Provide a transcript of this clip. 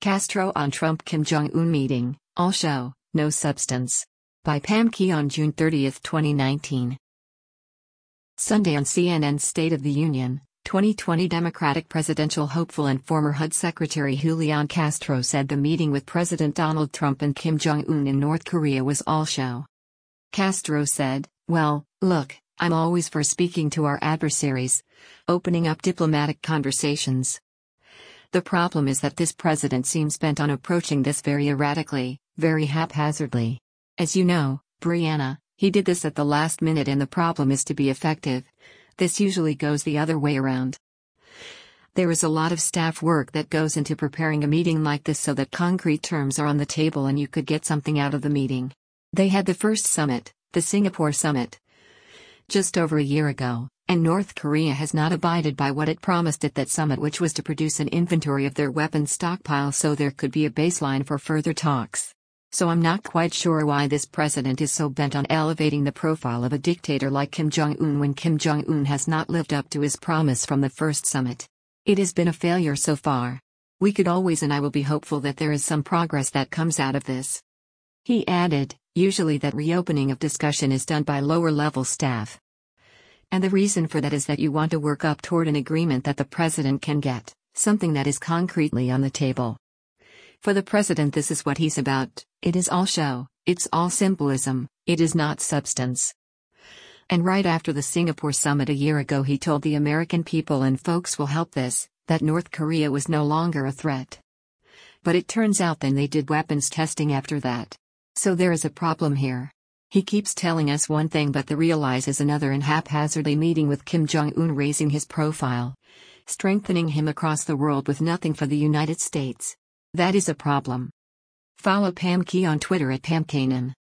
Castro on Trump-Kim Jong-un meeting, all show, no substance. By Pam Key on June 30, 2019. Sunday on CNN's State of the Union, 2020 Democratic presidential hopeful and former HUD Secretary Julian Castro said the meeting with President Donald Trump and Kim Jong-un in North Korea was all show. Castro said, "Well, look, I'm always for speaking to our adversaries, opening up diplomatic conversations. The problem is that this president seems bent on approaching this very erratically, very haphazardly. As you know, Brianna, he did this at the last minute, and the problem is to be effective. This usually goes the other way around. There is a lot of staff work that goes into preparing a meeting like this so that concrete terms are on the table and you could get something out of the meeting. They had the first summit, the Singapore summit, just over a year ago, and North Korea has not abided by what it promised at that summit, which was to produce an inventory of their weapons stockpile so there could be a baseline for further talks. So I'm not quite sure why this president is so bent on elevating the profile of a dictator like Kim Jong-un when Kim Jong-un has not lived up to his promise from the first summit. It has been a failure so far. We could always, and I will be hopeful that there is some progress that comes out of this." He added, "Usually that reopening of discussion is done by lower-level staff. And the reason for that is that you want to work up toward an agreement that the president can get, something that is concretely on the table. For the president, this is what he's about. It is all show, it's all symbolism, it is not substance." And right after the Singapore summit a year ago, he told the American people, and folks will help this, that North Korea was no longer a threat. But it turns out then they did weapons testing after that. So there is a problem here. He keeps telling us one thing but the realize is another, and haphazardly meeting with Kim Jong-un, raising his profile, strengthening him across the world with nothing for the United States. That is a problem. Follow Pam Key on Twitter at PamKanan.